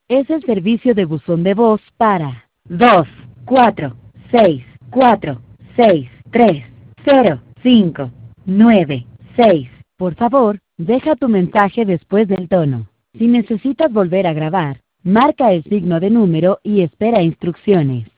Es el servicio de buzón de voz para 2, 4, 6, 4, 6, 3, 0, 5, 9, 6. Por favor, deja tu mensaje después del tono. Si necesitas volver a grabar, marca el signo de número y espera instrucciones.